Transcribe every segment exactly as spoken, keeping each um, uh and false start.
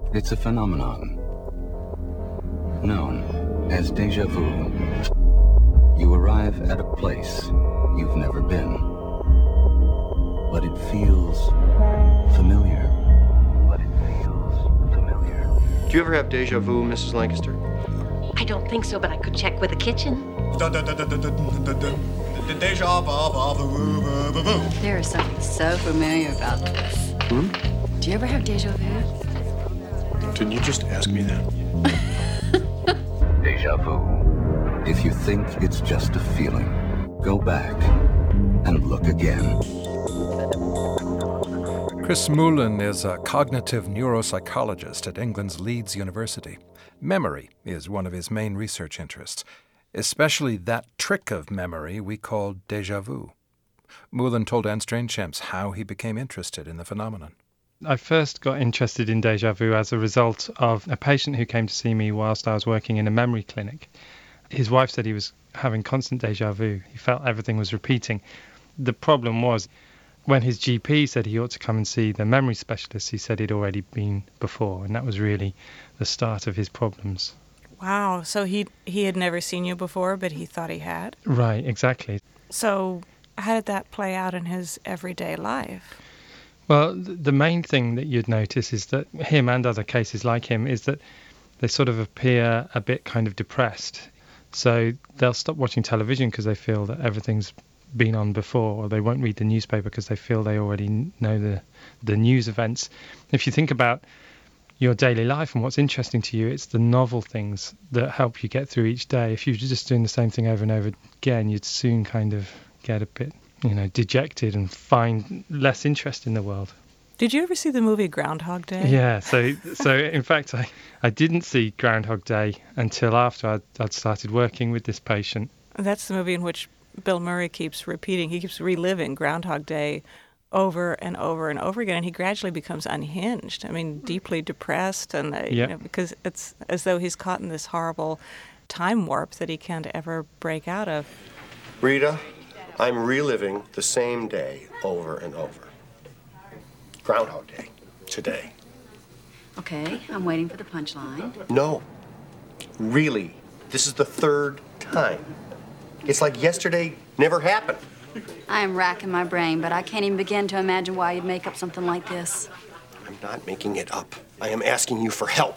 It's a phenomenon known as déjà vu. You arrive at a place you've never been, but it feels familiar. But it feels familiar. Do you ever have déjà vu, Missus Lancaster? I don't think so, but I could check with the kitchen. There is something so familiar about this. Hmm? Do you ever have déjà vu? Didn't you just ask me that? Déjà vu. If you think it's just a feeling, go back and look again. Chris Moulin is a cognitive neuropsychologist at England's Leeds University. Memory is one of his main research interests, especially that trick of memory we call déjà vu. Moulin told Anne Strainchamps how he became interested in the phenomenon. I first got interested in déjà vu as a result of a patient who came to see me whilst I was working in a memory clinic. His wife said he was having constant déjà vu. He felt everything was repeating. The problem was, when his G P said he ought to come and see the memory specialist, he said he'd already been before, and that was really the start of his problems. Wow, so he he had never seen you before, but he thought he had? Right, exactly. So how did that play out in his everyday life? Well, the main thing that you'd notice is that him and other cases like him is that they sort of appear a bit kind of depressed. So they'll stop watching television because they feel that everything's been on before, or they won't read the newspaper because they feel they already know the, the news events. If you think about your daily life and what's interesting to you, it's the novel things that help you get through each day. If you're just doing the same thing over and over again, you'd soon kind of get a bit, you know, dejected and find less interest in the world. Did you ever see the movie Groundhog Day? Yeah, so so in fact, I, I didn't see Groundhog Day until after I'd, I'd started working with this patient. That's the movie in which Bill Murray keeps repeating, he keeps reliving Groundhog Day over and over and over again, and he gradually becomes unhinged. I mean, deeply depressed, and uh, Yep. you know, because it's as though he's caught in this horrible time warp that he can't ever break out of. Rita, I'm reliving the same day over and over. Groundhog Day. Today. Okay, I'm waiting for the punchline. No. Really. This is the third time. It's like yesterday never happened. I am racking my brain, but I can't even begin to imagine why you'd make up something like this. I'm not making it up. I am asking you for help.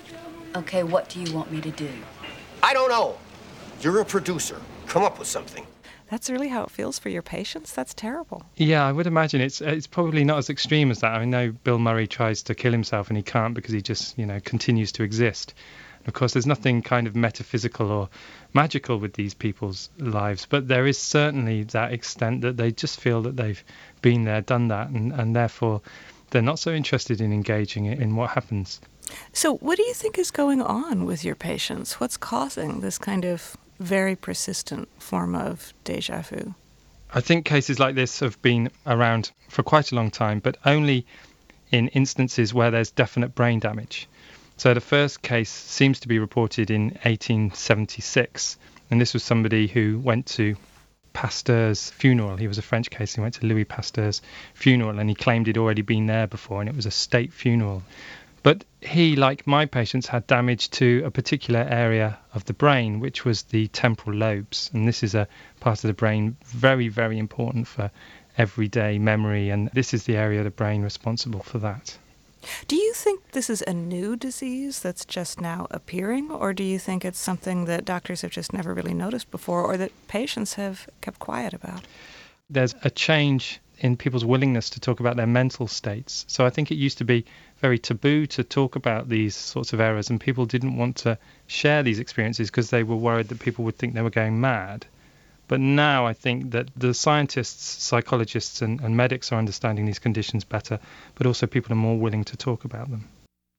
Okay, what do you want me to do? I don't know. You're a producer. Come up with something. That's really how it feels for your patients? That's terrible. Yeah, I would imagine it's it's probably not as extreme as that. I know Bill Murray tries to kill himself and he can't because he just, you know, continues to exist. Of course, there's nothing kind of metaphysical or magical with these people's lives, but there is certainly that extent that they just feel that they've been there, done that, and, and therefore they're not so interested in engaging in what happens. So what do you think is going on with your patients? What's causing this kind of very persistent form of déjà vu? I think cases like this have been around for quite a long time, but only in instances where there's definite brain damage. So the first case seems to be reported in eighteen seventy-six, and this was somebody who went to Pasteur's funeral. He was a French case. He went to Louis Pasteur's funeral, and he claimed he'd already been there before, and it was a state funeral. But he, like my patients, had damage to a particular area of the brain, which was the temporal lobes. And this is a part of the brain very, very important for everyday memory, and this is the area of the brain responsible for that. Do you think this is a new disease that's just now appearing, or do you think it's something that doctors have just never really noticed before, or that patients have kept quiet about? There's a change in people's willingness to talk about their mental states. So I think it used to be very taboo to talk about these sorts of errors, and people didn't want to share these experiences because they were worried that people would think they were going mad. But now I think that the scientists, psychologists and, and medics are understanding these conditions better, but also people are more willing to talk about them.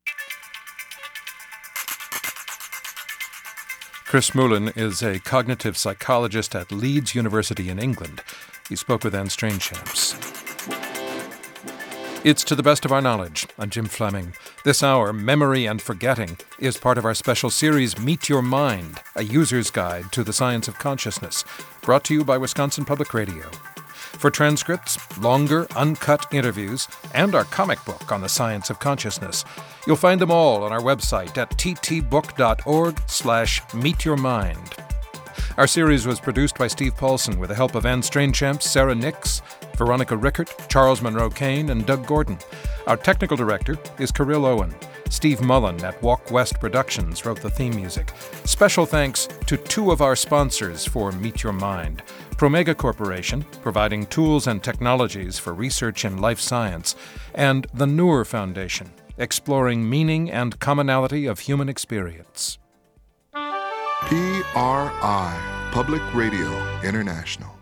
Chris Moulin is a cognitive psychologist at Leeds University in England. He spoke with Anne Strainchamps. It's To the Best of Our Knowledge. I'm Jim Fleming. This hour, Memory and Forgetting, is part of our special series Meet Your Mind, a user's guide to the science of consciousness, brought to you by Wisconsin Public Radio. For transcripts, longer, uncut interviews, and our comic book on the science of consciousness, you'll find them all on our website at ttbook.org slash meetyourmind. Our series was produced by Steve Paulson with the help of Anne Strainchamps, Sarah Nix, Veronica Rickert, Charles Monroe Kane, and Doug Gordon. Our technical director is Kirill Owen. Steve Mullen at Walk West Productions wrote the theme music. Special thanks to two of our sponsors for Meet Your Mind. Promega Corporation, providing tools and technologies for research in life science, and the Noor Foundation, exploring meaning and commonality of human experience. P R I, Public Radio International.